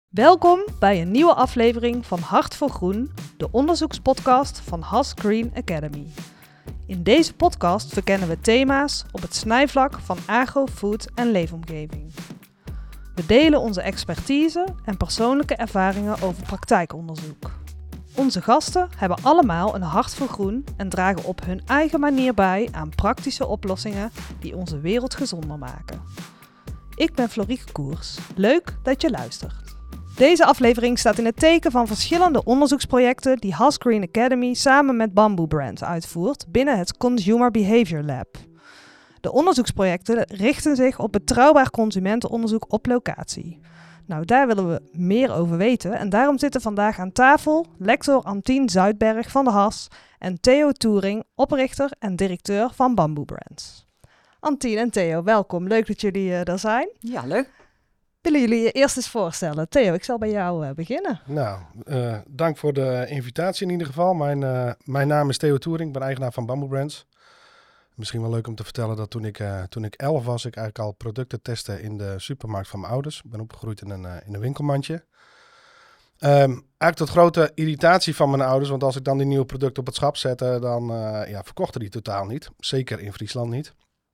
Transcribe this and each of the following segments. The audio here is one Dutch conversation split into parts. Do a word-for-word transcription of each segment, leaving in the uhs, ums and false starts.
Welkom bij een nieuwe aflevering van Hart voor Groen, de onderzoekspodcast van Hass Green Academy. In deze podcast verkennen we thema's op het snijvlak van agro, food en leefomgeving. We delen onze expertise en persoonlijke ervaringen over praktijkonderzoek. Onze gasten hebben allemaal een hart voor groen en dragen op hun eigen manier bij aan praktische oplossingen die onze wereld gezonder maken. Ik ben Florieke Koers. Leuk dat je luistert. Deze aflevering staat in het teken van verschillende onderzoeksprojecten die Hass Green Academy samen met Bamboo Brands uitvoert binnen het Consumer Behavior Lab. De onderzoeksprojecten richten zich op betrouwbaar consumentenonderzoek op locatie. Nou, daar willen we meer over weten en daarom zitten vandaag aan tafel lector Antien Zuidberg van de Hass en Theo Toering, oprichter en directeur van Bamboo Brands. Antien en Theo, welkom. Leuk dat jullie uh, er zijn. Ja, leuk. Willen jullie je eerst eens voorstellen? Theo, ik zal bij jou uh, beginnen. Nou, uh, dank voor de invitatie in ieder geval. Mijn, uh, mijn naam is Theo Toering, ik ben eigenaar van Bamboo Brands. Misschien wel leuk om te vertellen dat toen ik, uh, toen ik elf was, ik eigenlijk al producten testte in de supermarkt van mijn ouders. Ik ben opgegroeid in een, uh, in een winkelmandje. Um, eigenlijk tot grote irritatie van mijn ouders, want als ik dan die nieuwe producten op het schap zette, dan uh, ja, verkochten die totaal niet. Zeker in Friesland niet.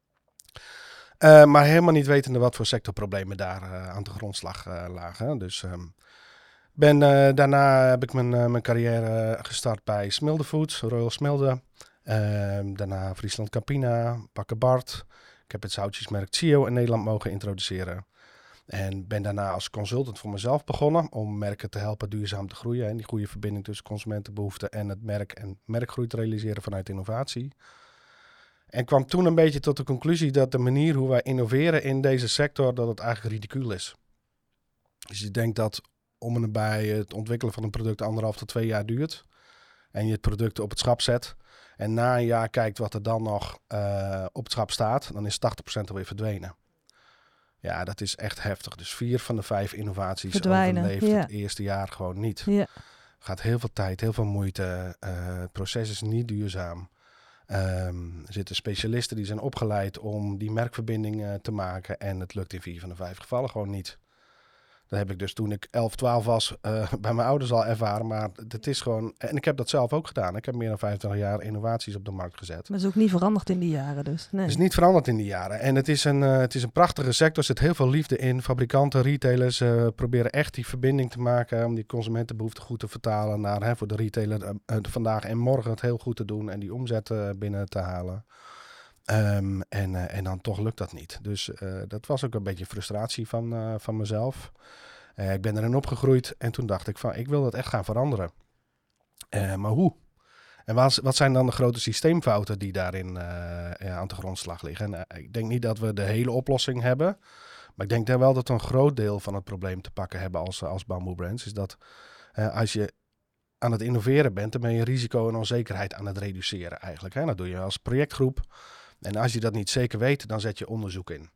Uh, maar helemaal niet wetende wat voor sectorproblemen daar uh, aan de grondslag uh, lagen. Dus um, ben, uh, daarna heb ik mijn, uh, mijn carrière gestart bij Smilde Foods, Royal Smilde. Uh, daarna Friesland Campina, Bakker Bart. Ik heb het zoutjesmerk Chio in Nederland mogen introduceren. En ben daarna als consultant voor mezelf begonnen om merken te helpen duurzaam te groeien. En die goede verbinding tussen consumentenbehoeften en het merk en merkgroei te realiseren vanuit innovatie. En kwam toen een beetje tot de conclusie dat de manier hoe wij innoveren in deze sector, dat het eigenlijk ridicuul is. Dus je denkt dat om en bij het ontwikkelen van een product anderhalf tot twee jaar duurt. En je het product op het schap zet. En na een jaar kijkt wat er dan nog uh, op het schap staat. Dan is tachtig procent alweer verdwenen. Ja, dat is echt heftig. Dus vier van de vijf innovaties Verdwijnen, overleeft ja. het eerste jaar gewoon niet. Ja. Gaat heel veel tijd, heel veel moeite. Uh, het proces is niet duurzaam. Um, er zitten specialisten die zijn opgeleid om die merkverbinding uh, te maken. En het lukt in vier van de vijf gevallen gewoon niet. Dat heb ik dus toen ik elf, twaalf was uh, bij mijn ouders al ervaren. Maar het is gewoon... En ik heb dat zelf ook gedaan. Ik heb meer dan vijfentwintig jaar innovaties op de markt gezet. Maar het is ook niet veranderd in die jaren dus. Nee. Het is niet veranderd in die jaren. En het is een, uh, het is een prachtige sector. Er zit heel veel liefde in. Fabrikanten, retailers uh, proberen echt die verbinding te maken. Om die consumentenbehoeften goed te vertalen naar hè, voor de retailer uh, uh, vandaag en morgen het heel goed te doen. En die omzet uh, binnen te halen. Um, en, uh, en dan toch lukt dat niet. Dus uh, dat was ook een beetje frustratie van, uh, van mezelf. Uh, ik ben erin opgegroeid en toen dacht ik van ik wil dat echt gaan veranderen. Uh, maar hoe? En wat, wat zijn dan de grote systeemfouten die daarin uh, ja, aan de grondslag liggen? En, uh, ik denk niet dat we de hele oplossing hebben. Maar ik denk dan wel dat we een groot deel van het probleem te pakken hebben als, als Bamboo Brands. Is dat uh, als je aan het innoveren bent, dan ben je risico en onzekerheid aan het reduceren eigenlijk. Hè? Dat doe je als projectgroep. En als je dat niet zeker weet, dan zet je onderzoek in.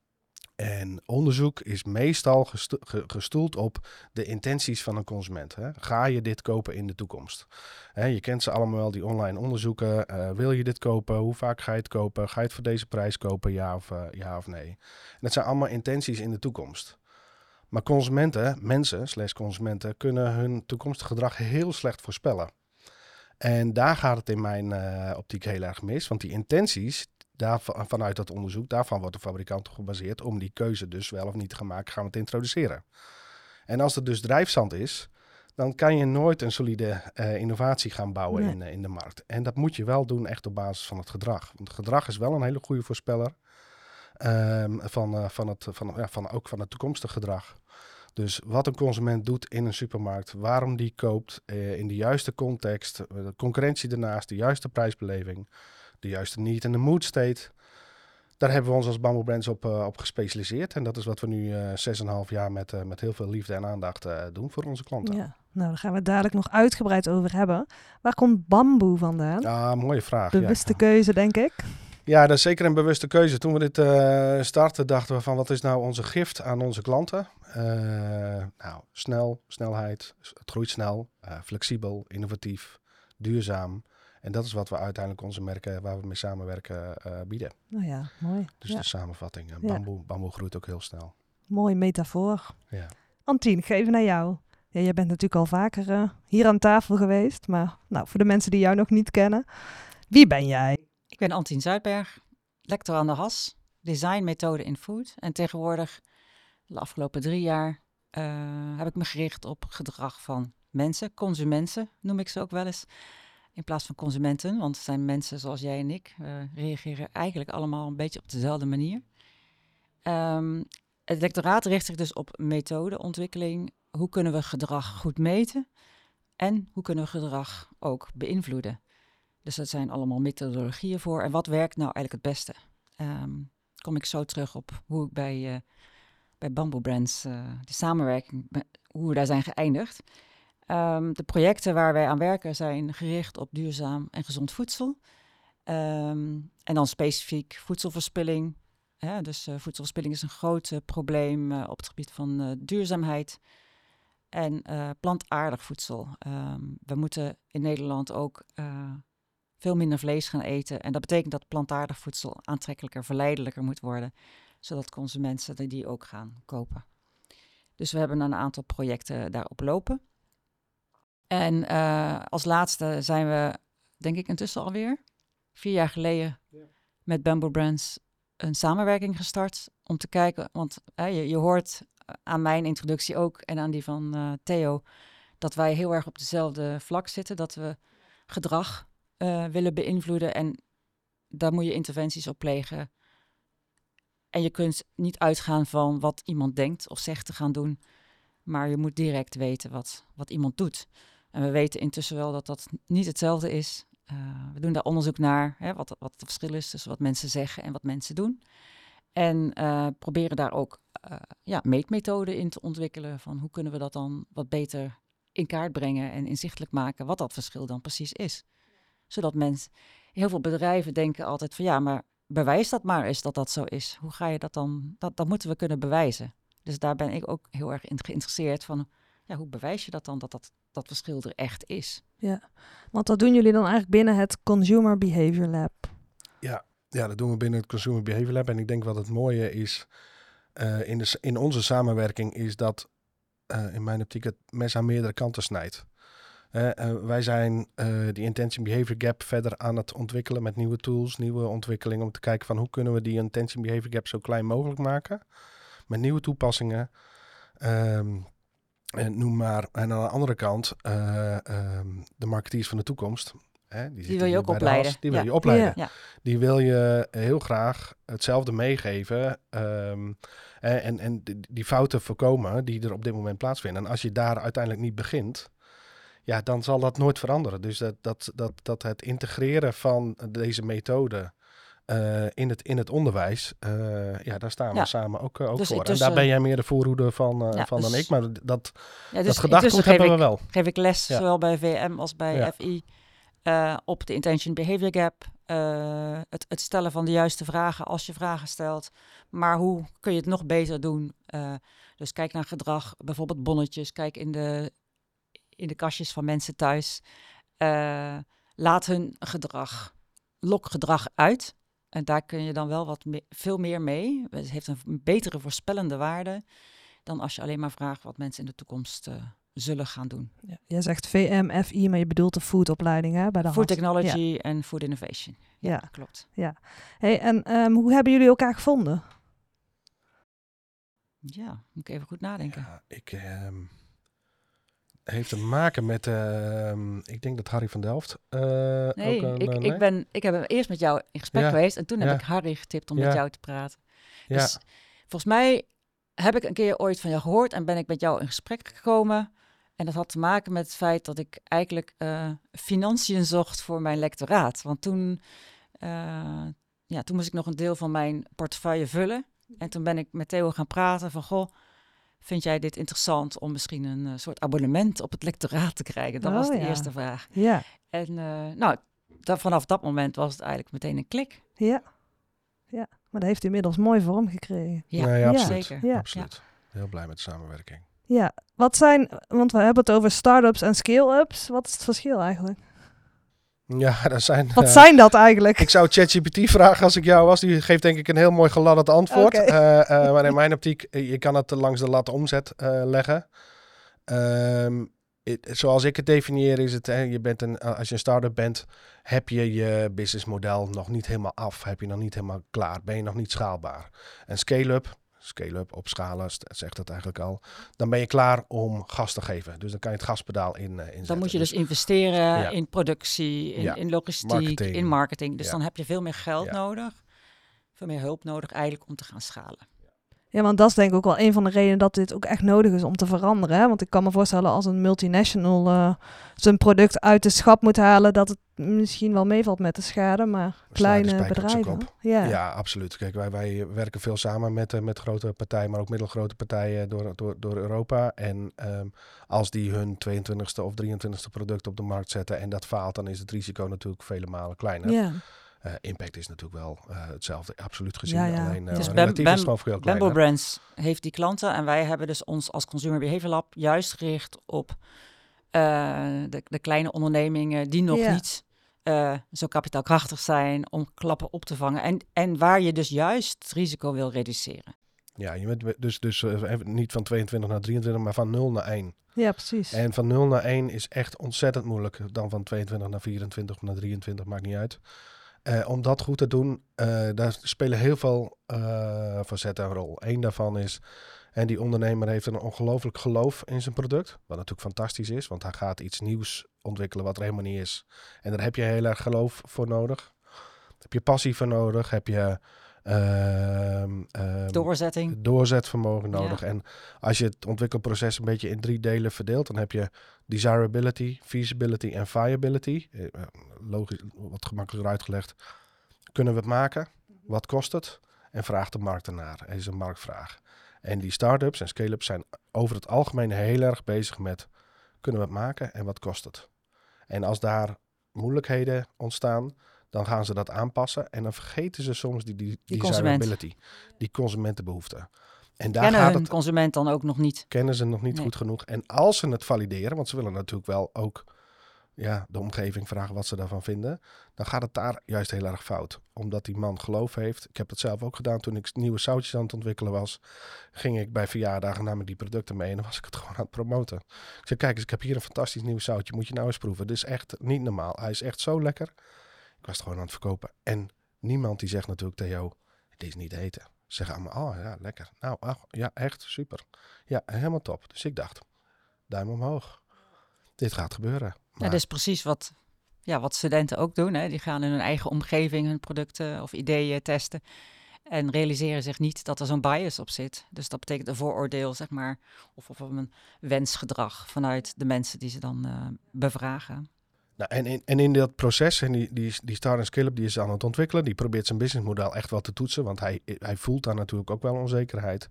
En onderzoek is meestal gesto- ge- gestoeld op de intenties van een consument. Hè? Ga je dit kopen in de toekomst? Hè, je kent ze allemaal wel, die online onderzoeken. Uh, wil je dit kopen? Hoe vaak ga je het kopen? Ga je het voor deze prijs kopen? Ja of, uh, ja of nee? En dat zijn allemaal intenties in de toekomst. Maar consumenten, mensen slash consumenten, kunnen hun toekomstig gedrag heel slecht voorspellen. En daar gaat het in mijn uh, optiek heel erg mis. Want die intenties, daar, vanuit dat onderzoek, daarvan wordt de fabrikant gebaseerd om die keuze dus wel of niet te gaan maken, gaan we het introduceren. En als er dus drijfzand is, dan kan je nooit een solide uh, innovatie gaan bouwen nee. in, uh, in de markt. En dat moet je wel doen echt op basis van het gedrag. Want het gedrag is wel een hele goede voorspeller um, van, uh, van, het, van, ja, van, ook van het toekomstig gedrag. Dus wat een consument doet in een supermarkt, waarom die koopt uh, in de juiste context, uh, de concurrentie ernaast, de juiste prijsbeleving, de juiste need en de mood state. Daar hebben we ons als Bamboo Brands op, uh, op gespecialiseerd. En dat is wat we nu uh, zes en een half jaar met, uh, met heel veel liefde en aandacht uh, doen voor onze klanten. Ja, nou daar gaan we het dadelijk nog uitgebreid over hebben. Waar komt bamboe vandaan? Ja, mooie vraag. Bewuste ja. keuze, denk ik. Ja, dat is zeker een bewuste keuze. Toen we dit uh, startten, dachten we van wat is nou onze gift aan onze klanten? Uh, nou, snel, snelheid, het groeit snel, uh, flexibel, innovatief, duurzaam. En dat is wat we uiteindelijk onze merken waar we mee samenwerken uh, bieden. Nou ja, mooi. Dus ja. de samenvatting. Uh, ja. bamboe, bamboe groeit ook heel snel. Mooi metafoor. Ja. Antien, ik ga even naar jou. Ja, jij bent natuurlijk al vaker uh, hier aan tafel geweest. Maar nou, voor de mensen die jou nog niet kennen. Wie ben jij? Ik ben Antien Zuidberg, lector aan de H A S, Design Methode in Food. En tegenwoordig, de afgelopen drie jaar, uh, heb ik me gericht op gedrag van mensen. Consumenten noem ik ze ook wel eens. In plaats van consumenten, want het zijn mensen zoals jij en ik. Uh, reageren eigenlijk allemaal een beetje op dezelfde manier. Um, het lectoraat richt zich dus op methodeontwikkeling. Hoe kunnen we gedrag goed meten? En hoe kunnen we gedrag ook beïnvloeden? Dus dat zijn allemaal methodologieën voor. En wat werkt nou eigenlijk het beste? Um, kom ik zo terug op hoe ik bij, uh, bij Bamboo Brands, uh, de samenwerking, hoe we daar zijn geëindigd. Um, de projecten waar wij aan werken zijn gericht op duurzaam en gezond voedsel. Um, en dan specifiek voedselverspilling. Ja, dus uh, voedselverspilling is een groot uh, probleem uh, op het gebied van uh, duurzaamheid. En uh, plantaardig voedsel. Um, we moeten in Nederland ook uh, veel minder vlees gaan eten. En dat betekent dat plantaardig voedsel aantrekkelijker, verleidelijker moet worden. Zodat consumenten die ook gaan kopen. Dus we hebben een aantal projecten daarop lopen. En uh, als laatste zijn we, denk ik intussen alweer, vier jaar geleden ja. met Bamboo Brands een samenwerking gestart. Om te kijken, want uh, je, je hoort aan mijn introductie ook en aan die van uh, Theo, dat wij heel erg op dezelfde vlak zitten. Dat we gedrag uh, willen beïnvloeden en daar moet je interventies op plegen. En je kunt niet uitgaan van wat iemand denkt of zegt te gaan doen, maar je moet direct weten wat, wat iemand doet. En we weten intussen wel dat dat niet hetzelfde is. Uh, we doen daar onderzoek naar, hè, wat, wat het verschil is tussen wat mensen zeggen en wat mensen doen. En uh, proberen daar ook uh, ja, meetmethoden in te ontwikkelen van hoe kunnen we dat dan wat beter in kaart brengen en inzichtelijk maken wat dat verschil dan precies is. Zodat mensen, heel veel bedrijven denken altijd van ja, maar bewijs dat maar eens dat dat zo is. Hoe ga je dat dan, dat, dat moeten we kunnen bewijzen. Dus daar ben ik ook heel erg in geïnteresseerd van, ja, hoe bewijs je dat dan dat dat, dat verschil er echt is. Ja, want dat doen jullie dan eigenlijk binnen het Consumer Behavior Lab. Ja, ja, dat doen we binnen het Consumer Behavior Lab. En ik denk wat het mooie is uh, in, de, in onze samenwerking is dat uh, in mijn optiek het mes aan meerdere kanten snijdt. Uh, uh, wij zijn uh, die Intention Behavior Gap verder aan het ontwikkelen met nieuwe tools, nieuwe ontwikkelingen. Om te kijken van hoe kunnen we die Intention Behavior Gap zo klein mogelijk maken. Met nieuwe toepassingen. Um, en noem maar. En aan de andere kant, uh, um, de marketeers van de toekomst. Hè, die die wil je ook opleiden. Has, die wil ja. je opleiden. Ja. Die wil je heel graag hetzelfde meegeven. Um, en, en die fouten voorkomen die er op dit moment plaatsvinden. En als je daar uiteindelijk niet begint, ja, dan zal dat nooit veranderen. Dus dat, dat, dat, dat het integreren van deze methode uh, in, het, in het onderwijs, uh, ja, daar staan we ja. samen ook, uh, ook dus voor. En daar ben jij meer de voorhoede van, uh, ja, van dus, dan ik. Maar dat, ja, dus dat gedachtegoed hebben we wel. Geef ik les, ja. zowel bij V M als bij ja. F I, uh, op de Intention Behavior Gap. Uh, het, het stellen van de juiste vragen als je vragen stelt. Maar hoe kun je het nog beter doen? Uh, dus kijk naar gedrag, bijvoorbeeld bonnetjes. Kijk in de... in de kastjes van mensen thuis. Uh, laat hun gedrag, lok gedrag uit. En daar kun je dan wel wat me- veel meer mee. Het heeft een betere voorspellende waarde dan als je alleen maar vraagt wat mensen in de toekomst uh, zullen gaan doen. Ja, jij zegt V M, F I, maar je bedoelt de foodopleiding, hè? Bij de Food H A S. Technology ja. en Food Innovation. Ja, ja. klopt. Ja. Hey, en um, hoe hebben jullie elkaar gevonden? Ja, moet ik even goed nadenken. Ja, ik... Um... heeft te maken met, uh, ik denk dat Harry van Delft. Uh, nee, ook een, ik, uh, nee, ik, ben, ik heb eerst met jou in gesprek ja. geweest en toen heb ja. ik Harry getipt om ja. met jou te praten. Ja. Dus volgens mij heb ik een keer ooit van jou gehoord en ben ik met jou in gesprek gekomen. En dat had te maken met het feit dat ik eigenlijk uh, financiën zocht voor mijn lectoraat. Want toen, uh, ja, toen moest ik nog een deel van mijn portefeuille vullen. En toen ben ik met Theo gaan praten van, goh, vind jij dit interessant om misschien een uh, soort abonnement op het lectoraat te krijgen? Dat oh, was de ja. eerste vraag. Ja. En uh, nou, da- vanaf dat moment was het eigenlijk meteen een klik. Ja, ja. Maar dat heeft u inmiddels mooi vorm gekregen. Ja, nee, absoluut. Zeker. Ja. absoluut. Heel blij met de samenwerking. Ja, wat zijn, want we hebben het over start-ups en scale-ups. Wat is het verschil eigenlijk? Ja, dat zijn... Wat uh, zijn dat eigenlijk? Ik zou ChatGPT vragen als ik jou was. Die geeft denk ik een heel mooi geladderd antwoord. Okay. Uh, uh, maar in mijn optiek, je kan het langs de lat omzet uh, leggen. Um, it, zoals ik het definieer is het, hè, je bent een, als je een start-up bent, heb je je businessmodel nog niet helemaal af. Heb je nog niet helemaal klaar. Ben je nog niet schaalbaar. En scale-up, scale-up, opschalen, zegt het eigenlijk al. Dan ben je klaar om gas te geven. Dus dan kan je het gaspedaal in, uh, inzetten. Dan moet je dus, dus investeren ja. in productie, in, ja. in logistiek, marketing. in marketing. Dus ja. dan heb je veel meer geld ja. nodig. Veel meer hulp nodig eigenlijk om te gaan schalen. Ja, want dat is denk ik ook wel een van de redenen dat dit ook echt nodig is om te veranderen. Hè? Want ik kan me voorstellen als een multinational uh, zijn product uit de schap moet halen, dat het misschien wel meevalt met de schade, maar kleine bedrijven. Ja. ja, absoluut. Kijk, wij, wij werken veel samen met, uh, met grote partijen, maar ook middelgrote partijen door, door, door Europa. En um, als die hun tweeëntwintigste of drieëntwintigste product op de markt zetten en dat faalt, dan is het risico natuurlijk vele malen kleiner. Ja. Uh, impact is natuurlijk wel uh, hetzelfde, absoluut gezien. Ja, ja. Alleen uh, dus relatief Bam, is het gewoon veel kleiner. Bambo Brands heeft die klanten en wij hebben dus ons als Consumer Behavior Lab juist gericht op uh, de, de kleine ondernemingen die nog ja. niet uh, zo kapitaalkrachtig zijn om klappen op te vangen. En, en waar je dus juist het risico wil reduceren. Ja, je bent dus, dus uh, niet van tweeëntwintig naar drieëntwintig, maar van nul naar één. Ja, precies. En van nul naar één is echt ontzettend moeilijk. Dan van tweeëntwintig naar vierentwintig of naar drieëntwintig, maakt niet uit. Uh, om dat goed te doen, uh, daar spelen heel veel uh, facetten een rol. Eén daarvan is, en die ondernemer heeft een ongelooflijk geloof in zijn product. Wat natuurlijk fantastisch is, want hij gaat iets nieuws ontwikkelen wat er helemaal niet is. En daar heb je heel erg geloof voor nodig. Heb je passie voor nodig, heb je uh, uh, doorzetting, doorzetvermogen nodig. Ja. En als je het ontwikkelproces een beetje in drie delen verdeelt, dan heb je desirability, feasibility en viability. Uh, logisch, wat gemakkelijker uitgelegd. Kunnen we het maken? Wat kost het? En vraagt de markt ernaar. Er is een marktvraag. En die start-ups en scale-ups zijn over het algemeen heel erg bezig met, kunnen we het maken en wat kost het? En als daar moeilijkheden ontstaan, dan gaan ze dat aanpassen en dan vergeten ze soms die, die, die desirability, consument. die consumentenbehoeften. En daar kennen gaat hun het, consument dan ook nog niet. Kennen ze nog niet nee. goed genoeg. En als ze het valideren, want ze willen natuurlijk wel ook ja, de omgeving vragen wat ze daarvan vinden, dan gaat het daar juist heel erg fout. Omdat die man geloof heeft. Ik heb dat zelf ook gedaan toen ik nieuwe zoutjes aan het ontwikkelen was. Ging ik bij verjaardagen namen die producten mee en dan was ik het gewoon aan het promoten. Ik zei, kijk eens, ik heb hier een fantastisch nieuw zoutje. Moet je nou eens proeven. Dit is echt niet normaal. Hij is echt zo lekker. Ik was het gewoon aan het verkopen. En niemand die zegt natuurlijk tegen jou, dit is niet te eten. Ze zeggen allemaal, oh ja, lekker. Nou, oh, ja, echt, super. Ja, helemaal top. Dus ik dacht, duim omhoog. Dit gaat gebeuren. Maar... Ja, dat is precies wat, ja, wat studenten ook doen. Hè. Die gaan in hun eigen omgeving hun producten of ideeën testen. En realiseren zich niet dat er zo'n bias op zit. Dus dat betekent een vooroordeel, zeg maar. Of, of een wensgedrag vanuit de mensen die ze dan uh, bevragen. Nou, en, in, en in dat proces, en die, die, die start- en scale-up die is aan het ontwikkelen, die probeert zijn businessmodel echt wel te toetsen, want hij, hij voelt daar natuurlijk ook wel onzekerheid.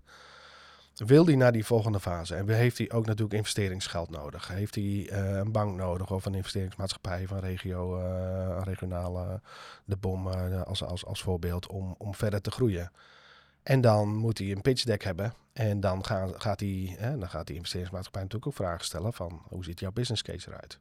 Wil hij naar die volgende fase? En heeft hij ook natuurlijk investeringsgeld nodig? Heeft hij uh, een bank nodig of een investeringsmaatschappij van regio, uh, regionale, de B O M uh, als, als, als voorbeeld, om, om verder te groeien? En dan moet hij een pitch deck hebben. En dan, gaan, gaat, hij, hè, dan gaat die investeringsmaatschappij natuurlijk ook vragen stellen van, hoe ziet jouw business case eruit?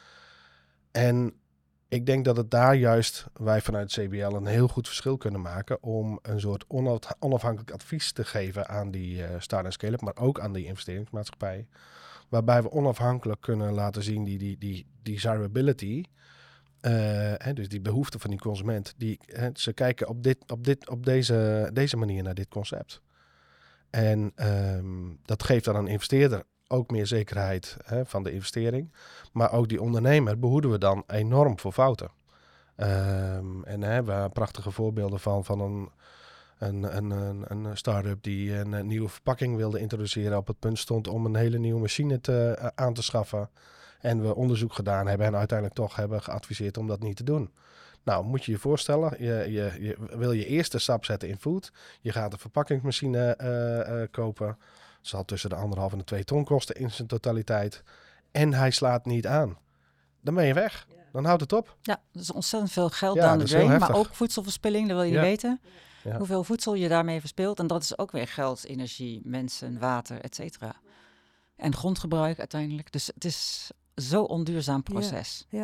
En ik denk dat het daar juist wij vanuit C B L een heel goed verschil kunnen maken om een soort onafhankelijk advies te geven aan die uh, start- en scale-up, maar ook aan die investeringsmaatschappij. Waarbij we onafhankelijk kunnen laten zien die, die, die, die desirability, uh, hè, dus die behoefte van die consument, die, hè, ze kijken op, dit, op, dit, op deze, deze manier naar dit concept. En um, dat geeft dan een investeerder ook meer zekerheid hè, van de investering. Maar ook die ondernemer behoeden we dan enorm voor fouten. Um, en daar hebben we prachtige voorbeelden van, van een, een, een, een, een start-up die een, een nieuwe verpakking wilde introduceren. Op het punt stond om een hele nieuwe machine te, uh, aan te schaffen. En we onderzoek gedaan hebben en uiteindelijk toch hebben geadviseerd om dat niet te doen. Nou, moet je je voorstellen, je, je, je wil je eerste stap zetten in food. Je gaat een verpakkingsmachine uh, uh, kopen. Zal tussen de anderhalf en de twee ton kosten in zijn totaliteit. En hij slaat niet aan. Dan ben je weg. Dan houdt het op. Ja, dat is ontzettend veel geld ja, down the drain. Maar ook voedselverspilling, dat wil je ja. niet weten. Ja. Hoeveel voedsel je daarmee verspilt. En dat is ook weer geld, energie, mensen, water, et cetera. En grondgebruik uiteindelijk. Dus het is zo'n onduurzaam proces. Ja, ja.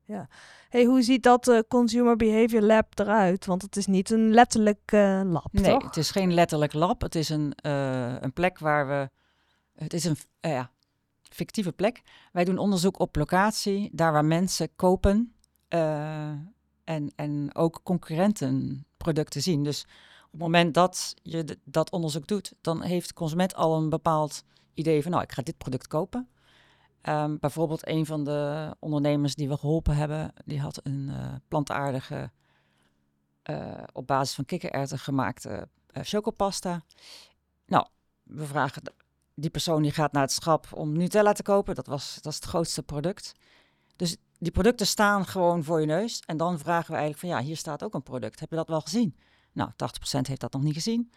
ja. Hey, hoe ziet dat uh, Consumer Behavior Lab eruit? Want het is niet een letterlijk uh, lab, nee, toch? Het is geen letterlijk lab. Het is een, uh, een plek waar we... Het is een uh, ja, fictieve plek. Wij doen onderzoek op locatie, daar waar mensen kopen uh, en, en ook concurrenten producten zien. Dus op het moment dat je d- dat onderzoek doet, dan heeft de consument al een bepaald idee van, nou, ik ga dit product kopen. Um, bijvoorbeeld een van de ondernemers die we geholpen hebben, die had een uh, plantaardige, uh, op basis van kikkererwten gemaakte uh, chocopasta. Nou, we vragen, de, die persoon die gaat naar het schap om Nutella te kopen. Dat was, dat is het grootste product. Dus die producten staan gewoon voor je neus. En dan vragen we eigenlijk van, ja, hier staat ook een product. Heb je dat wel gezien? Nou, tachtig procent heeft dat nog niet gezien.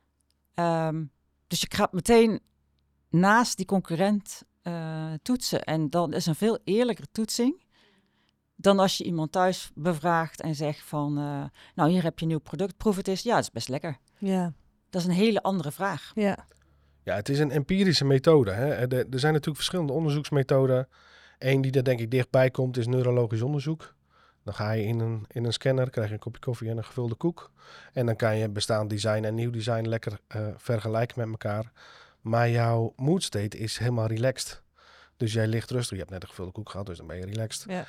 Um, dus je gaat meteen naast die concurrent Uh, toetsen. En dan is een veel eerlijker toetsing dan als je iemand thuis bevraagt en zegt van, uh, nou, hier heb je een nieuw product, proef het eens. Ja, het is best lekker. Ja. Dat is een hele andere vraag. Ja, ja het is een empirische methode. Hè? Er, er zijn natuurlijk verschillende onderzoeksmethoden. Eén die er denk ik dichtbij komt is neurologisch onderzoek. Dan ga je in een, in een scanner, krijg je een kopje koffie en een gevulde koek. En dan kan je bestaand design en nieuw design lekker uh, vergelijken met elkaar. Maar jouw mood state is helemaal relaxed. Dus jij ligt rustig. Je hebt net een gevulde koek gehad, dus dan ben je relaxed. Ja.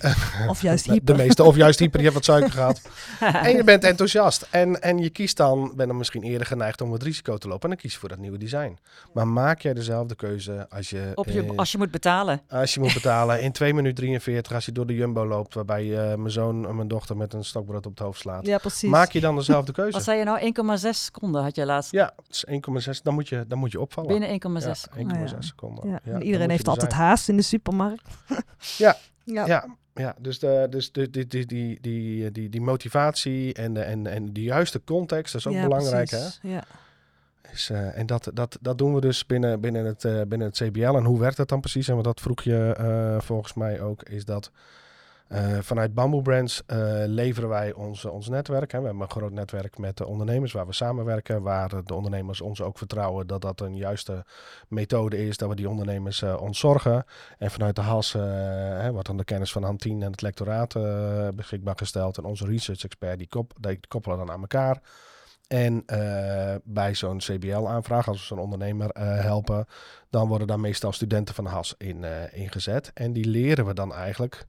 Of juist hyper. De meeste, of juist hyper. Je hebt wat suiker gehad. En je bent enthousiast. En, en je kiest dan, ben dan misschien eerder geneigd om het risico te lopen. En dan kies je voor dat nieuwe design. Maar maak jij dezelfde keuze als je... Op je eh, als je moet betalen. Als je moet betalen. In twee minuten drieënveertig als je door de Jumbo loopt. Waarbij uh, mijn zoon en mijn dochter met een stokbrood op het hoofd slaat. Ja, precies. Maak je dan dezelfde keuze? Wat zei je nou? één komma zes seconden had je laatst. Ja, het is één komma zes. Dan moet je, dan moet je opvallen. Binnen één komma zes ja, één komma zes oh, ja. seconden. Ja. Ja, En iedereen heeft altijd zijn. haast in de supermarkt. Ja, ja. ja, ja. Dus, de, dus de, die, die, die, die, die, die motivatie en de, en, en de juiste context, dat is ook ja, belangrijk. Precies. Hè? Ja. Is, uh, en dat, dat, dat doen we dus binnen, binnen, het, uh, binnen het C B L. En hoe werkt dat dan precies? En dat vroeg je uh, volgens mij ook, is dat uh, vanuit Bamboo Brands uh, leveren wij ons, ons netwerk. Hè. We hebben een groot netwerk met de ondernemers waar we samenwerken, waar de ondernemers ons ook vertrouwen dat dat een juiste methode is, dat we die ondernemers uh, ontzorgen. En vanuit de H A S uh, hè, wordt dan de kennis van Hantien en het lectoraat uh, beschikbaar gesteld. En onze research expert die, kop, die koppelen dan aan elkaar. En uh, bij zo'n C B L-aanvraag, als we zo'n ondernemer uh, helpen, dan worden daar meestal studenten van de H A S in uh, ingezet. En die leren we dan eigenlijk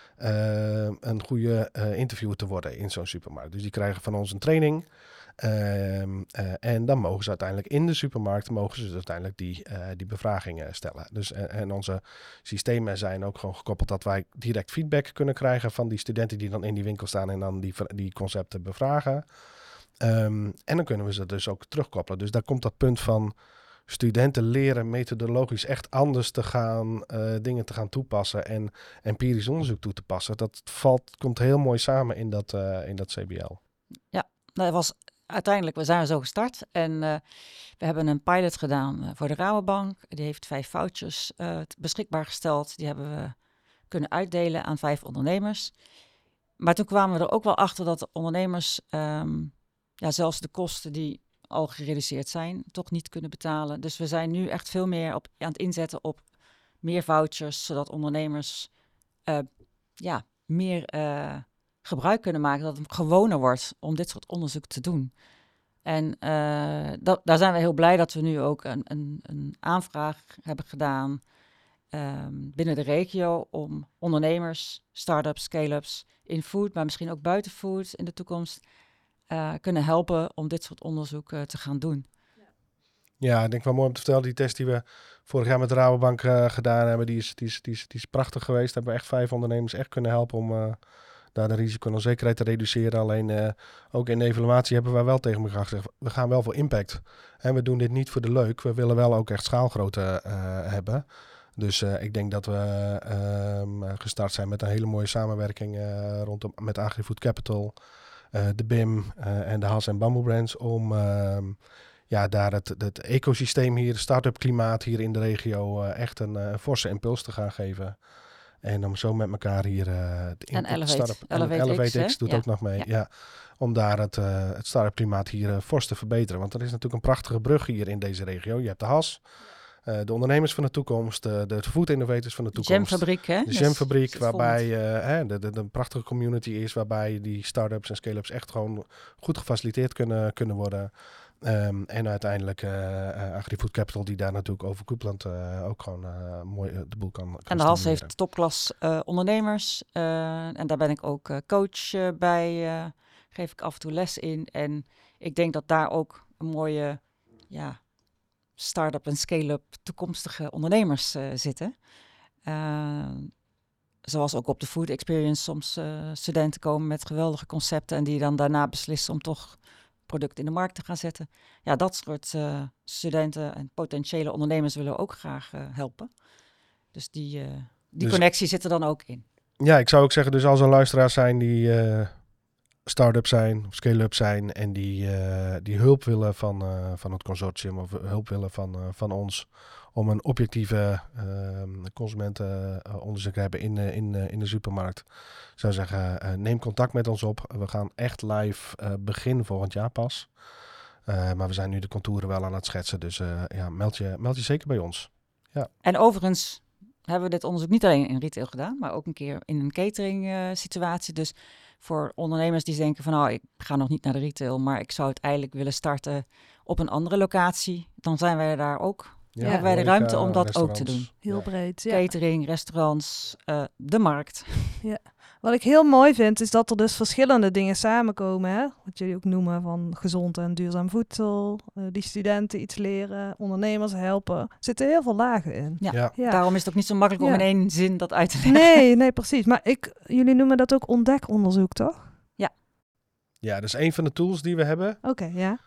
uh, een goede uh, interviewer te worden in zo'n supermarkt. Dus die krijgen van ons een training. Uh, uh, en dan mogen ze uiteindelijk in de supermarkt, mogen ze dus uiteindelijk die, uh, die bevragingen stellen. Dus, uh, en onze systemen zijn ook gewoon gekoppeld dat wij direct feedback kunnen krijgen van die studenten die dan in die winkel staan en dan die, die concepten bevragen. Um, en dan kunnen we ze dus ook terugkoppelen. Dus daar komt dat punt van studenten leren methodologisch echt anders te gaan, uh, dingen te gaan toepassen en empirisch onderzoek toe te passen. Dat valt, komt heel mooi samen in dat, uh, in dat C B L. Ja, dat was uiteindelijk, we zijn zo gestart en uh, we hebben een pilot gedaan uh, voor de Rabobank. Die heeft vijf vouchers uh, beschikbaar gesteld. Die hebben we kunnen uitdelen aan vijf ondernemers. Maar toen kwamen we er ook wel achter dat de ondernemers um, ja, zelfs de kosten die al gereduceerd zijn, toch niet kunnen betalen. Dus we zijn nu echt veel meer op, aan het inzetten op meer vouchers, zodat ondernemers uh, ja, meer uh, gebruik kunnen maken, dat het gewoner wordt om dit soort onderzoek te doen. En uh, dat, daar zijn we heel blij dat we nu ook een, een, een aanvraag hebben gedaan um, binnen de regio om ondernemers, start-ups, scale-ups in food, maar misschien ook buiten food in de toekomst, Uh, kunnen helpen om dit soort onderzoek uh, te gaan doen. Ja, ik denk wel mooi om te vertellen. Die test die we vorig jaar met de Rabobank uh, gedaan hebben, die is, die, is, die, is, die is prachtig geweest. Hebben we echt vijf ondernemers echt kunnen helpen om uh, daar de risico en onzekerheid te reduceren. Alleen uh, ook in de evaluatie hebben wij wel tegen elkaar gezegd, we gaan wel voor impact. En we doen dit niet voor de leuk. We willen wel ook echt schaalgrootte uh, hebben. Dus uh, ik denk dat we uh, gestart zijn met een hele mooie samenwerking uh, rondom met AgriFood Capital, Uh, de B I M uh, en de H A S en Bamboo Brands om uh, ja, daar het, het ecosysteem hier, het start-up klimaat hier in de regio uh, echt een uh, forse impuls te gaan geven. En om zo met elkaar hier uh, het en Elevate, start-up, Elevate, Elevate X, X doet ja. ook nog mee. Ja. Ja, om daar het, uh, het start-up klimaat hier uh, fors te verbeteren. Want er is natuurlijk een prachtige brug hier in deze regio. Je hebt de H A S. Uh, de ondernemers van de toekomst, uh, de food innovators van de toekomst. De jamfabriek, hè? De Dus jamfabriek, waarbij uh, hè, de, de, de prachtige community is, waarbij die start-ups en scale-ups echt gewoon goed gefaciliteerd kunnen, kunnen worden. Um, en uiteindelijk uh, uh, AgriFood Capital, die daar natuurlijk overkoepelend uh, ook gewoon uh, mooi uh, de boel kan, kan En de Has heeft topklas uh, ondernemers. Uh, en daar ben ik ook uh, coach uh, bij. Uh, geef ik af en toe les in. En ik denk dat daar ook een mooie ja, start-up en scale-up toekomstige ondernemers uh, zitten. Uh, zoals ook op de Food Experience soms uh, studenten komen met geweldige concepten. En die dan daarna beslissen om toch product in de markt te gaan zetten. Ja, dat soort uh, studenten en potentiële ondernemers willen we ook graag uh, helpen. Dus die, uh, die dus, connectie zit er dan ook in. Ja, ik zou ook zeggen, dus als er luisteraars zijn die uh, start-up zijn, of scale-up zijn en die, uh, die hulp willen van, uh, van het consortium of hulp willen van, uh, van ons om een objectieve uh, consumentenonderzoek te hebben in, uh, in, uh, in de supermarkt. Ik zou zeggen, uh, neem contact met ons op. We gaan echt live uh, begin volgend jaar pas. Uh, maar we zijn nu de contouren wel aan het schetsen. Dus uh, ja, meld je, meld je zeker bij ons. Ja. En overigens hebben we dit onderzoek niet alleen in retail gedaan, maar ook een keer in een catering uh, situatie. Dus voor ondernemers die denken van, nou, ik ga nog niet naar de retail, maar ik zou het eigenlijk willen starten op een andere locatie. Dan zijn wij daar ook. Ja, hebben wij de ruimte om dat ook te doen. Heel breed, ja. Catering, restaurants, uh, de markt. Ja. Wat ik heel mooi vind, is dat er dus verschillende dingen samenkomen. Hè? Wat jullie ook noemen van gezond en duurzaam voedsel. Uh, die studenten iets leren, ondernemers helpen. Er zitten heel veel lagen in. Ja, ja. ja. Daarom is het ook niet zo makkelijk om ja. in één zin dat uit te leggen. Nee, nee, precies. Maar ik, jullie noemen dat ook ontdekonderzoek, toch? Ja. Ja, dat is een van de tools die we hebben. Oké, okay, ja.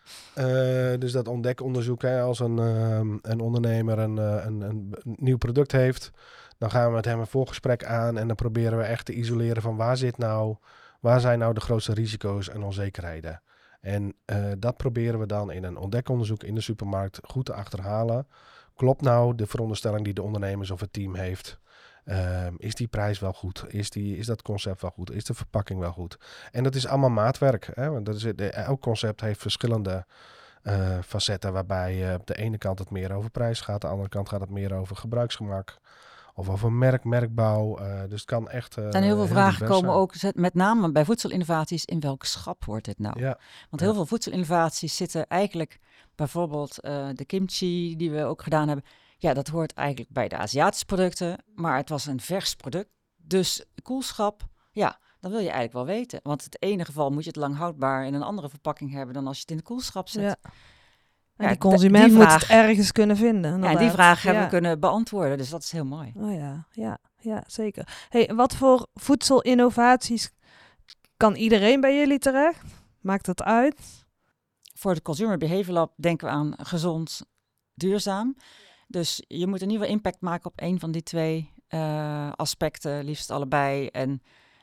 Uh, dus dat ontdekonderzoek, hè, als een, uh, een ondernemer een, uh, een, een, een nieuw product heeft, dan gaan we met hem een voorgesprek aan en dan proberen we echt te isoleren van waar zit nou, waar zijn nou de grootste risico's en onzekerheden. En uh, dat proberen we dan in een ontdekonderzoek in de supermarkt goed te achterhalen. Klopt nou de veronderstelling die de ondernemers of het team heeft? Uh, is die prijs wel goed? Is, die, is dat concept wel goed? Is de verpakking wel goed? En dat is allemaal maatwerk. Hè? Want dat is, elk concept heeft verschillende uh, facetten, waarbij uh, op de ene kant het meer over prijs gaat, de andere kant gaat het meer over gebruiksgemak of over merk, merkbouw. Uh, dus het kan echt. Uh, er zijn heel veel heel vragen komen zijn. ook, met name bij voedselinnovaties, in welk schap wordt dit nou? Ja. Want heel ja. veel voedselinnovaties zitten eigenlijk, bijvoorbeeld uh, de kimchi die we ook gedaan hebben. Ja, dat hoort eigenlijk bij de Aziatische producten, maar het was een vers product. Dus koelschap, ja, dan wil je eigenlijk wel weten. Want in het ene geval moet je het lang houdbaar in een andere verpakking hebben dan als je het in de koelschap zet. Ja. En ja, die consument die moet vraag, het ergens kunnen vinden. Ja, die vraag hebben ja. we kunnen beantwoorden, dus dat is heel mooi. Oh ja, ja, ja zeker. Hey, wat voor voedselinnovaties kan iedereen bij jullie terecht? Maakt het uit? Voor de Consumer Behavior Lab denken we aan gezond, duurzaam. Dus je moet in ieder geval impact maken op een van die twee uh, aspecten, liefst allebei. En,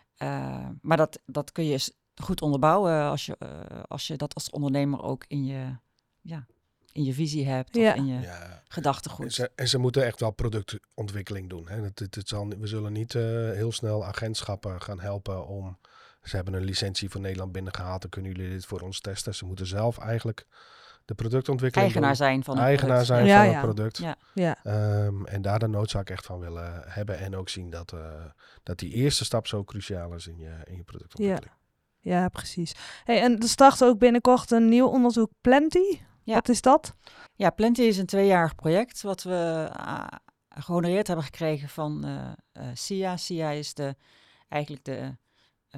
uh, maar dat, dat kun je goed onderbouwen als je, uh, als je dat als ondernemer ook in je, ja, in je visie hebt ja. of in je ja. gedachtegoed. En ze, en ze moeten echt wel productontwikkeling doen. Hè. Het, het, het zal, we zullen niet uh, heel snel agentschappen gaan helpen om... Ze hebben een licentie voor Nederland binnengehaald, dan kunnen jullie dit voor ons testen. Ze moeten zelf eigenlijk... de productontwikkeling eigenaar doen, zijn van het eigenaar product. zijn ja, van ja. het product. Ja. Ja. Um, en daar de noodzaak echt van willen hebben. En ook zien dat, uh, dat die eerste stap zo cruciaal is in je, in je productontwikkeling. Ja, ja precies. Hey, en er start ook binnenkort een nieuw onderzoek, Plenty. Ja. Wat is dat? Ja, Plenty is een tweejarig project wat we uh, gehonoreerd hebben gekregen van uh, uh, S I A. S I A is de, eigenlijk de uh,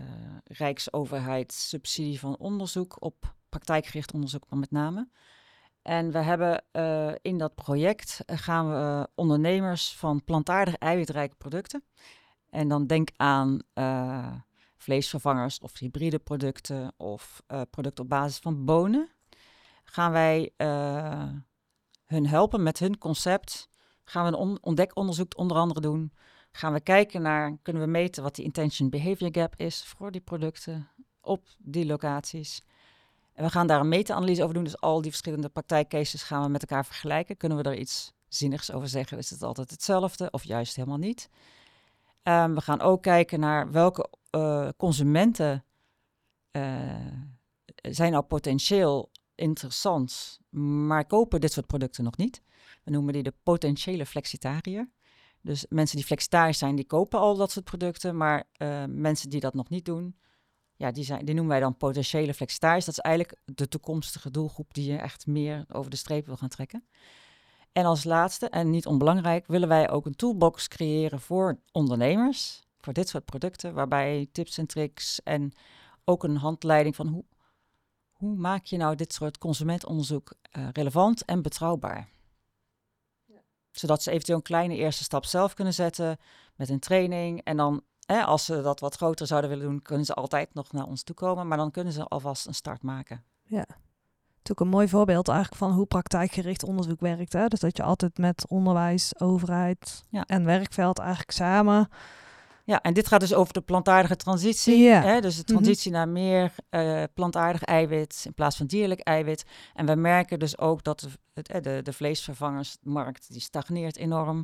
Rijksoverheidssubsidie van onderzoek op praktijkgericht onderzoek, maar met name. En we hebben uh, in dat project uh, gaan we uh, ondernemers van plantaardige eiwitrijke producten. En dan denk aan uh, vleesvervangers of hybride producten of uh, producten op basis van bonen. Gaan wij uh, hun helpen met hun concept. Gaan we een on- ontdekonderzoek onder andere doen. Gaan we kijken naar, kunnen we meten wat die intention behavior gap is voor die producten op die locaties. En we gaan daar een meta-analyse over doen. Dus al die verschillende praktijkcases gaan we met elkaar vergelijken. Kunnen we er iets zinnigs over zeggen? Is het altijd hetzelfde of juist helemaal niet? Um, we gaan ook kijken naar welke uh, consumenten uh, zijn nou potentieel interessant, maar kopen dit soort producten nog niet. We noemen die de potentiële flexitariër. Dus mensen die flexitarisch zijn, die kopen al dat soort producten. Maar uh, mensen die dat nog niet doen, ja, die, zijn, die noemen wij dan potentiële flexitariërs. Dat is eigenlijk de toekomstige doelgroep die je echt meer over de streep wil gaan trekken. En als laatste, en niet onbelangrijk, willen wij ook een toolbox creëren voor ondernemers, voor dit soort producten, waarbij tips en tricks en ook een handleiding van hoe, hoe maak je nou dit soort consumentonderzoek uh, relevant en betrouwbaar. Ja. Zodat ze eventueel een kleine eerste stap zelf kunnen zetten met een training. En dan, hè, als ze dat wat groter zouden willen doen, kunnen ze altijd nog naar ons toe komen. Maar dan kunnen ze alvast een start maken. Ja. Natuurlijk een mooi voorbeeld eigenlijk van hoe praktijkgericht onderzoek werkt. Hè? Dus dat je altijd met onderwijs, overheid ja. en werkveld eigenlijk samen... Ja, en dit gaat dus over de plantaardige transitie. Ja. Hè? Dus de transitie mm-hmm. naar meer uh, plantaardig eiwit in plaats van dierlijk eiwit. En we merken dus ook dat de, het, de, de vleesvervangersmarkt, die stagneert enorm.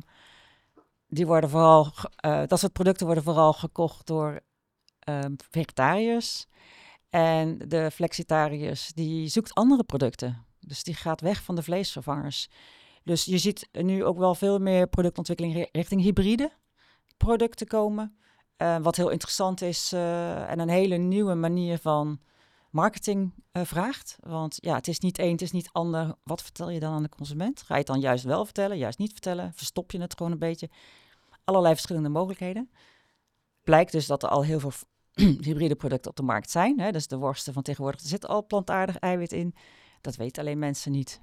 Die worden vooral, uh, dat soort producten worden vooral gekocht door uh, vegetariërs. En de flexitariërs, die zoekt andere producten. Dus die gaat weg van de vleesvervangers. Dus je ziet nu ook wel veel meer productontwikkeling richting hybride producten komen. Uh, wat heel interessant is uh, en een hele nieuwe manier van marketing uh, vraagt. Want ja, het is niet één, het is niet ander. Wat vertel je dan aan de consument? Ga je het dan juist wel vertellen, juist niet vertellen? Verstop je het gewoon een beetje? Allerlei verschillende mogelijkheden. Blijkt dus dat er al heel veel hybride producten op de markt zijn. Hè? Dus de worsten van tegenwoordig, er zit al plantaardig eiwit in. Dat weten alleen mensen niet.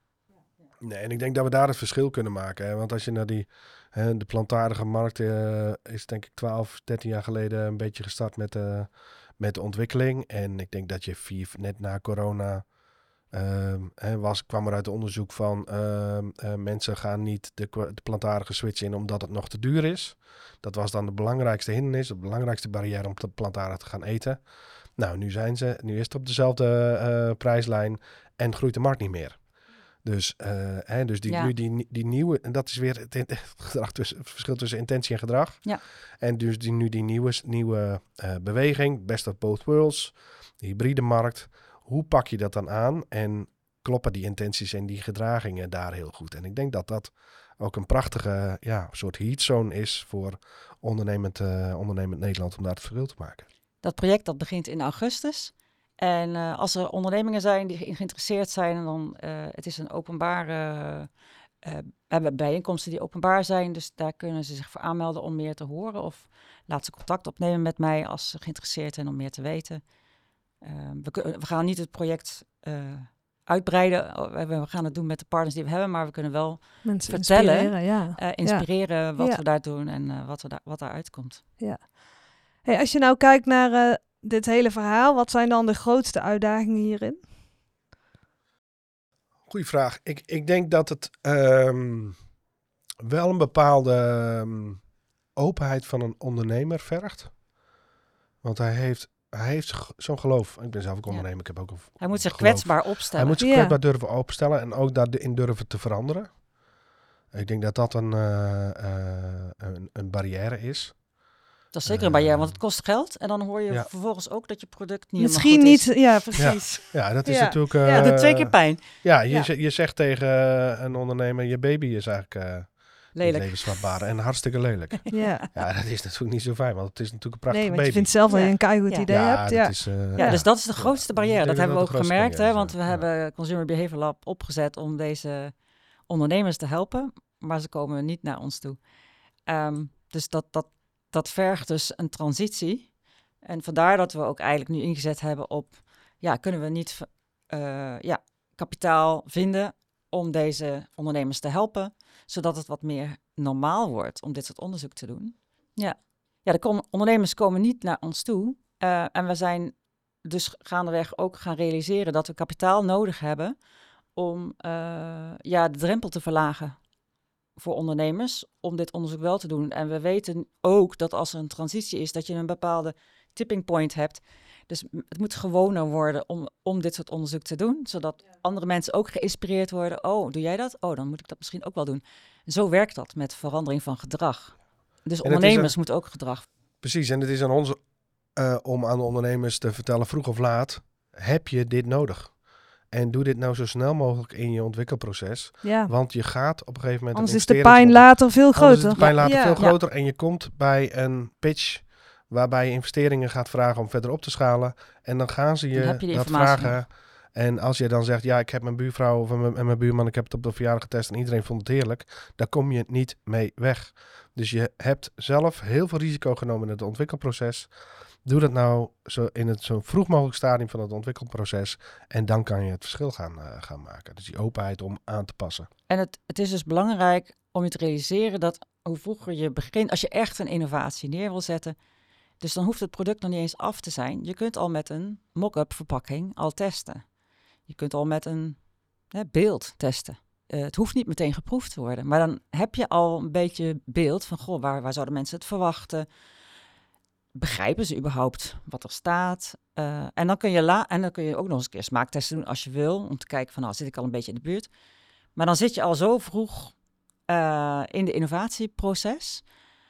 Nee, en ik denk dat we daar het verschil kunnen maken. Hè? Want als je naar die, hè, de plantaardige markt uh, is denk ik twaalf, dertien jaar geleden een beetje gestart met, uh, met de ontwikkeling. En ik denk dat je vier, net na corona uh, hè, was, kwam er uit onderzoek van uh, uh, mensen gaan niet de, de plantaardige switch in omdat het nog te duur is. Dat was dan de belangrijkste hindernis, de belangrijkste barrière om te plantaardig te gaan eten. Nou, nu zijn ze, nu is het op dezelfde uh, prijslijn en groeit de markt niet meer. Dus, uh, hè, dus die, ja. nu die, die nieuwe, en dat is weer het, het, gedrag tussen, het verschil tussen intentie en gedrag. Ja. En dus die, nu die nieuwe, nieuwe uh, beweging, best of both worlds, de hybride markt. Hoe pak je dat dan aan? En kloppen die intenties en die gedragingen daar heel goed? En ik denk dat dat ook een prachtige ja, soort heatzone is voor ondernemend, uh, ondernemend Nederland om daar het verschil te maken. Dat project dat begint in augustus. En uh, als er ondernemingen zijn die geïnteresseerd zijn, dan uh, het is een openbare, uh, we hebben bijeenkomsten die openbaar zijn, dus daar kunnen ze zich voor aanmelden om meer te horen of laat ze contact opnemen met mij als ze geïnteresseerd zijn om meer te weten. Uh, we, we gaan niet het project uh, uitbreiden, we gaan het doen met de partners die we hebben, maar we kunnen wel mensen vertellen, inspireren, ja. uh, inspireren ja. wat ja. we daar doen en uh, wat, we da- wat daaruit komt. Ja. Hey, als je nou kijkt naar uh, dit hele verhaal, wat zijn dan de grootste uitdagingen hierin? Goeie vraag. Ik, ik denk dat het um, wel een bepaalde um, openheid van een ondernemer vergt. Want hij heeft, hij heeft zo'n geloof. Ik ben zelf ook ondernemer. Ja. Ik heb ook een Hij moet zich geloof. kwetsbaar opstellen. Hij moet zich ja. kwetsbaar durven openstellen en ook daarin durven te veranderen. Ik denk dat dat een, uh, uh, een, een barrière is. Dat is zeker een barrière, want het kost geld. En dan hoor je ja. vervolgens ook dat je product niet Misschien goed niet, is. ja, precies. Ja, ja dat is ja. natuurlijk... Uh, ja, dat doet twee keer pijn. Ja, je, ja. Z- je zegt tegen uh, een ondernemer, je baby is eigenlijk uh, lelijk. levensvatbaar en hartstikke lelijk. ja. ja, dat is natuurlijk niet zo fijn, want het is natuurlijk een prachtige nee, want baby. je vindt zelf dat je een keigoed ja. idee ja, hebt. Ja, ja. Is, uh, ja, dus dat is de grootste barrière. Dat hebben we ook gemerkt, hè, want we ja. hebben Consumer Behavior Lab opgezet om deze ondernemers te helpen, maar ze komen niet naar ons toe. Um, dus dat, dat, dat vergt dus een transitie. En vandaar dat we ook eigenlijk nu ingezet hebben op, ja, kunnen we niet uh, ja, kapitaal vinden om deze ondernemers te helpen, zodat het wat meer normaal wordt om dit soort onderzoek te doen. Ja, ja de kom- ondernemers komen niet naar ons toe uh, en we zijn dus gaandeweg ook gaan realiseren dat we kapitaal nodig hebben om uh, ja, de drempel te verlagen voor ondernemers om dit onderzoek wel te doen. En we weten ook dat als er een transitie is, dat je een bepaalde tipping point hebt. Dus het moet gewoner worden om, om dit soort onderzoek te doen, zodat ja. andere mensen ook geïnspireerd worden. Oh, doe jij dat? Oh, dan moet ik dat misschien ook wel doen. En zo werkt dat met verandering van gedrag. Dus en ondernemers een, moeten ook gedrag. Precies, en het is aan ons uh, om aan de ondernemers te vertellen, vroeg of laat, heb je dit nodig? En doe dit nou zo snel mogelijk in je ontwikkelproces. Ja. Want je gaat op een gegeven moment... Anders een is de pijn later veel Anders is groter. de pijn later Ja. veel Ja. groter. En je komt bij een pitch waarbij je investeringen gaat vragen om verder op te schalen. En dan gaan ze je, Dan heb je die dat informatie vragen. En als je dan zegt, ja, ik heb mijn buurvrouw of mijn, en mijn buurman, ik heb het op de verjaardag getest en iedereen vond het heerlijk. Daar kom je niet mee weg. Dus je hebt zelf heel veel risico genomen in het ontwikkelproces. Doe dat nou zo in het zo vroeg mogelijk stadium van het ontwikkelproces. En dan kan je het verschil gaan, uh, gaan maken. Dus die openheid om aan te passen. En het, het is dus belangrijk om je te realiseren dat hoe vroeger je begint, als je echt een innovatie neer wil zetten, dus dan hoeft het product nog niet eens af te zijn. Je kunt al met een mock-up verpakking al testen. Je kunt al met een hè, beeld testen. Uh, het hoeft niet meteen geproefd te worden. Maar dan heb je al een beetje beeld van, goh, waar, waar zouden mensen het verwachten? Begrijpen ze überhaupt wat er staat? Uh, en, dan kun je la- en dan kun je ook nog eens een keer smaaktesten doen als je wil. Om te kijken van, nou, zit ik al een beetje in de buurt? Maar dan zit je al zo vroeg uh, in de innovatieproces,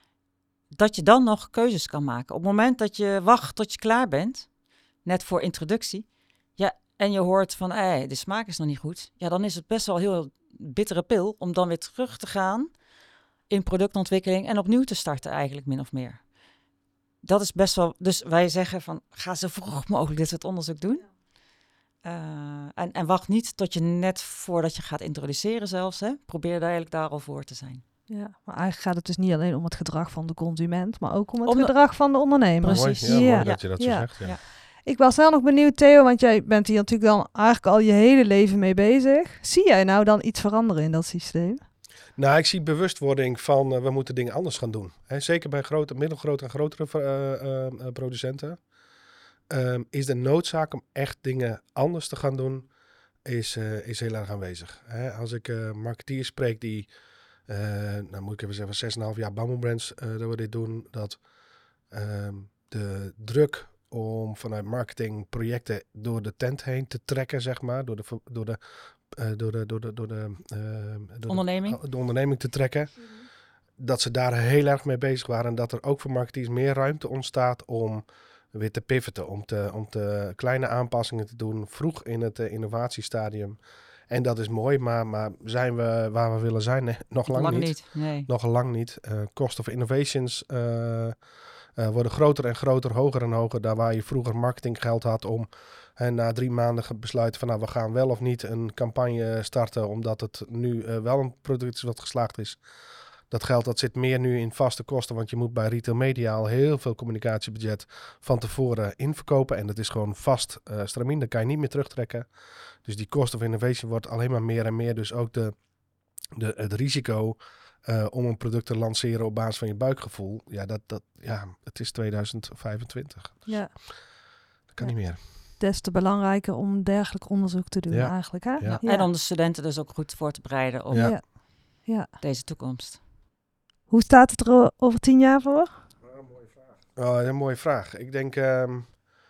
dat je dan nog keuzes kan maken. Op het moment dat je wacht tot je klaar bent, net voor introductie, ja, en je hoort van, hey, de smaak is nog niet goed, ja, dan is het best wel heel bittere pil om dan weer terug te gaan in productontwikkeling en opnieuw te starten eigenlijk min of meer. Dat is best wel, dus wij zeggen van, ga zo vroeg mogelijk dit soort onderzoek doen. Uh, en, en wacht niet tot je net voordat je gaat introduceren zelfs, hè, probeer daar eigenlijk daar al voor te zijn. Ja, maar eigenlijk gaat het dus niet alleen om het gedrag van de consument, maar ook om het om de... gedrag van de ondernemer. Precies. Mooi, ja, ja. mooi dat je dat zo ja. zegt. Ja. Ja. Ik was wel nog benieuwd, Theo, want jij bent hier natuurlijk dan eigenlijk al je hele leven mee bezig. Zie jij nou dan iets veranderen in dat systeem? Nou, ik zie bewustwording van uh, we moeten dingen anders gaan doen. He, zeker bij grote, middelgrote en grotere uh, uh, uh, producenten. Um, is de noodzaak om echt dingen anders te gaan doen, is, uh, is heel erg aanwezig. He, als ik uh, marketeers spreek die, uh, nou moet ik even zeggen, zes en een half jaar Bamboe Brands uh, dat we dit doen, dat um, de druk om vanuit marketing projecten door de tent heen te trekken, zeg maar, door de, door de, uh, door de, door de, door de, uh, door onderneming. De, de onderneming te trekken, mm-hmm. dat ze daar heel erg mee bezig waren en dat er ook voor marketeers meer ruimte ontstaat om weer te pivoten, om te, om te kleine aanpassingen te doen, vroeg in het uh, innovatiestadium. En dat is mooi, maar, maar zijn we waar we willen zijn? Nee, nog lang, lang niet. niet. Nee. Nog lang niet. Uh, cost of innovations uh, uh, worden groter en groter, hoger en hoger. Daar waar je vroeger marketinggeld had om uh, na drie maanden besluiten van nou, we gaan wel of niet een campagne starten, omdat het nu uh, wel een product is wat geslaagd is. Dat geld dat zit meer nu in vaste kosten, want je moet bij retail media al heel veel communicatiebudget van tevoren inverkopen. En dat is gewoon vast uh, stramien, dat kan je niet meer terugtrekken. Dus die cost of innovation wordt alleen maar meer en meer. Dus ook de, de, het risico uh, om een product te lanceren op basis van je buikgevoel. Ja, dat, dat, ja het is tweeduizend vijfentwintig. Dus ja. Dat kan ja. niet meer. Des te belangrijker om dergelijk onderzoek te doen ja. eigenlijk. Hè? Ja. Ja. En om de studenten dus ook goed voor te bereiden op ja. Ja. deze toekomst. Hoe staat het er over tien jaar voor? Oh, een mooie vraag. Oh, een mooie vraag. Ik denk, um,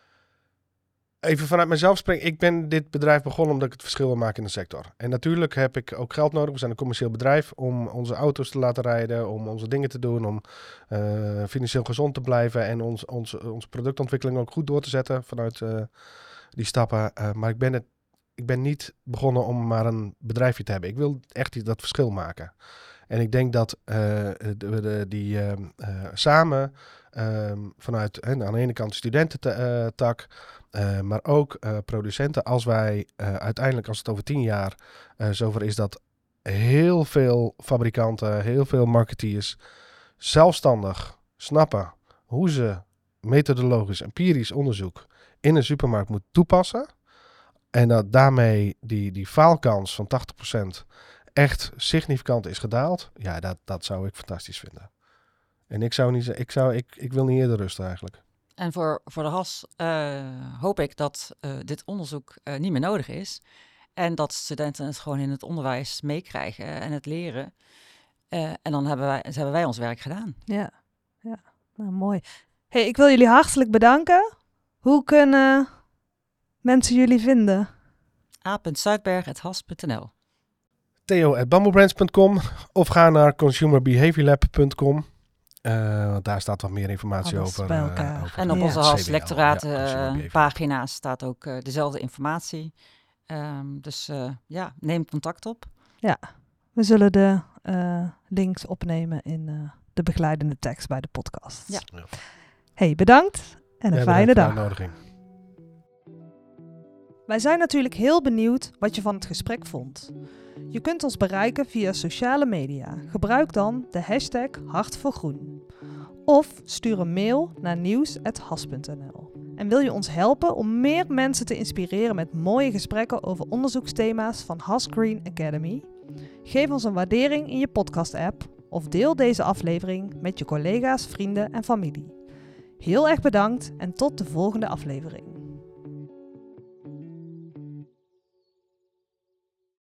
even vanuit mezelf spreken. Ik ben dit bedrijf begonnen omdat ik het verschil wil maken in de sector. En natuurlijk heb ik ook geld nodig. We zijn een commercieel bedrijf om onze auto's te laten rijden, om onze dingen te doen, om uh, financieel gezond te blijven en ons, ons, onze productontwikkeling ook goed door te zetten vanuit uh, die stappen. Uh, maar ik ben, het, ik ben niet begonnen om maar een bedrijfje te hebben. Ik wil echt dat verschil maken. En ik denk dat uh, de, de, die uh, uh, samen uh, vanuit uh, aan de ene kant de studententak, uh, maar ook uh, producenten, als wij uh, uiteindelijk, als het over tien jaar uh, zover is, dat heel veel fabrikanten, heel veel marketeers zelfstandig snappen hoe ze methodologisch, empirisch onderzoek in een supermarkt moeten toepassen. En dat daarmee die, die faalkans van tachtig procent echt significant is gedaald, ja, dat, dat zou ik fantastisch vinden. En ik zou niet ik zou ik, ik wil niet eerder rusten eigenlijk. En voor, voor de H A S uh, hoop ik dat uh, dit onderzoek uh, niet meer nodig is. En dat studenten het gewoon in het onderwijs meekrijgen en het leren. Uh, en dan hebben wij, hebben wij ons werk gedaan. Ja, ja. Nou, mooi. Hey, ik wil jullie hartelijk bedanken. Hoe kunnen mensen jullie vinden? a punt zuidberg punt has punt n l theo at bamboebrands punt com of ga naar consumer behavior lab punt com. Uh, want daar staat wat meer informatie Alles over, bij uh, elkaar. over. En op Ja. onze H A S C B L, lectoraten ja, uh, pagina's staat ook uh, dezelfde informatie. Um, dus uh, ja, neem contact op. Ja, we zullen de uh, links opnemen in uh, de begeleidende tekst bij de podcast. Ja. Ja. Hey, bedankt en een ja, fijne dag. Uitnodiging. Wij zijn natuurlijk heel benieuwd wat je van het gesprek vond. Je kunt ons bereiken via sociale media. Gebruik dan de hashtag Hart voor Groen. Of stuur een mail naar nieuws apenstaartje has punt n l. En wil je ons helpen om meer mensen te inspireren met mooie gesprekken over onderzoeksthema's van Has Green Academy? Geef ons een waardering in je podcast-app of deel deze aflevering met je collega's, vrienden en familie. Heel erg bedankt en tot de volgende aflevering.